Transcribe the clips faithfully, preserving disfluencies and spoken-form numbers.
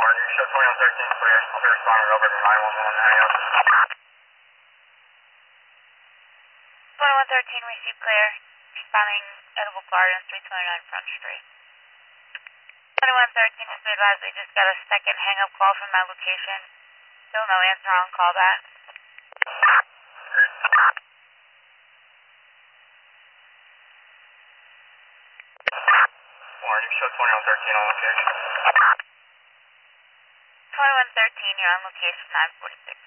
Warren, show twenty-one thirteen clear. I'll be responding over to nine one one area. twenty-one thirteen received clear. Responding Edible Garden, three twenty-nine Front Street. twenty-one thirteen is advised we just got a second hang-up call from that location. Still no answer on callback. Warren, you show twenty-one thirteen on location. twenty-one thirteen, you're on location nine forty-six.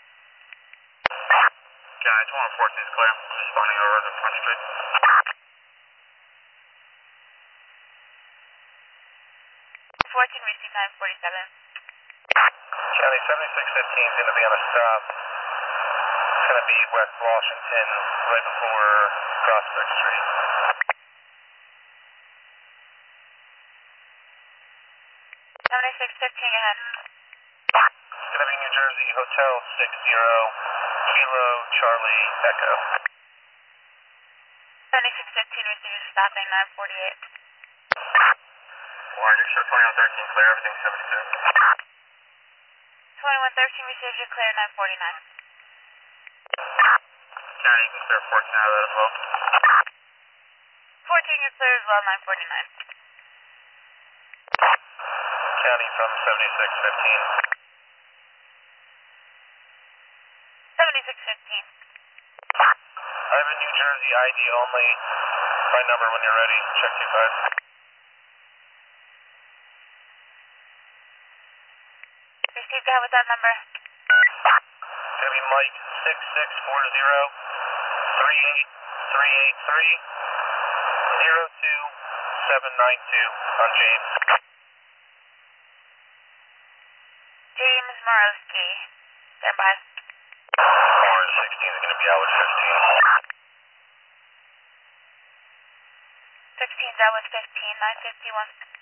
Guy, twenty-one fourteen is clear. Responding over to Front Street. fourteen received nine forty-seven. County seventy-six fifteen is going to be on a stop. It's going to be West Washington, right before Prospect Street. seventy-six fifteen, go ahead. It's going to be New Jersey Hotel six zero Kilo Charlie Echo. seventy-six fifteen received stopping nine forty-eight. Warren, you show twenty-one thirteen clear. Everything's seventy-two. twenty-one thirteen received your clear nine forty-nine. County, you can clear fourteen out of that as well. fourteen you're clear as well, nine forty-nine. County from seventy-six fifteen. seventy-six fifteen. I have a New Jersey I D only. My number when you're ready. Check two five. Received, go ahead with that number. It's going to be Mike six six four zero three eight three eight three zero two seven nine two on James. James Morosky. Stand by. Orange sixteen is going to be out with fifteen. sixteen's out with fifteen, nine fifty-one.